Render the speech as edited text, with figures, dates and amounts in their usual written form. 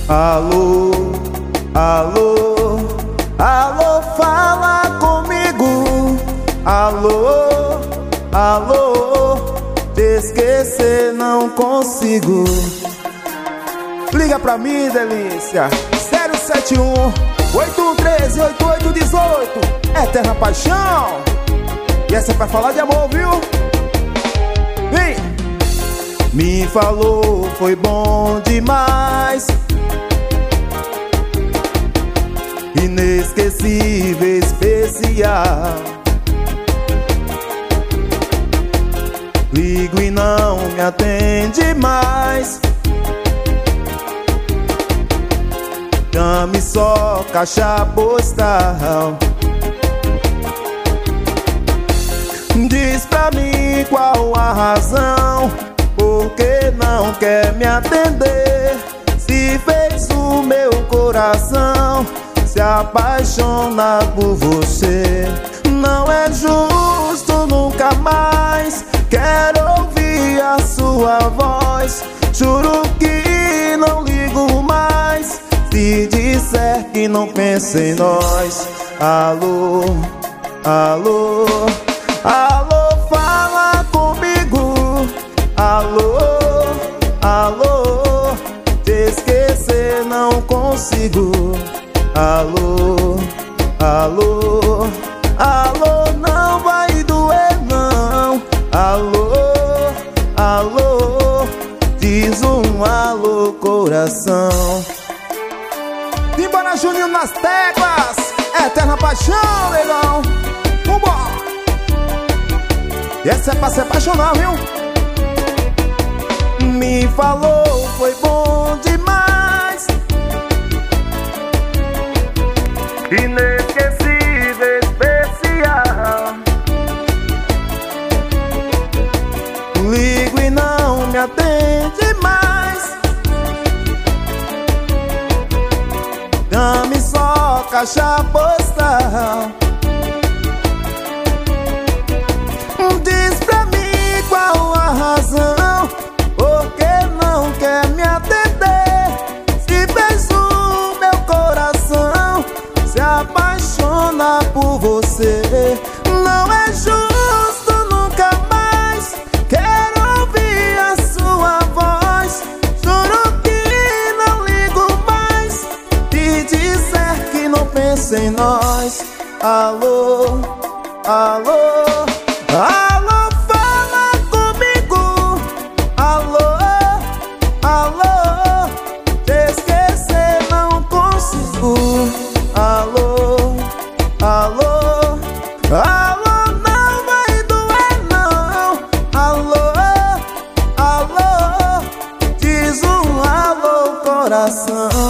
Alô, alô, alô, fala comigo. Alô, alô, te esquecer não consigo. Liga pra mim, delícia. 071 8113 8818. Eterna paixão. E essa é pra falar de amor, viu? Vem! Me falou, foi bom demais, inesquecível, especial. Ligo e não me atende mais, chame só caixa postal. Diz pra mim qual a razão, por que não quer me atender? Se fez o meu coração se apaixonar por você. Não é justo, nunca mais quero ouvir a sua voz. Juro que não ligo mais se disser que não pensa em nós. Alô, alô, alô, fala comigo. Alô, alô, te esquecer não consigo. Alô, alô, alô, não vai doer não. Alô, alô, diz um alô, coração. Simbora, Juninho nas teclas. Eterna paixão, legal. Vambora. E essa é pra se apaixonar, viu? Me falou, foi bom demais, inesquecível, especial. Ligo e não me atende mais, chame só caixa postal. Diz pra mim qual a razão, por que não quer me atender? Se fez o meu coração se apaixonar por você. Não é justo, nunca mais quero ouvir a sua voz. Juro que não ligo mais se disser que não pensa em nós. Alô, alô, alô, fala comigo. Alô, alô, te esquecer não consigo. Alô, alô, alô, não vai doer não. Alô, alô, diz um alô, coração.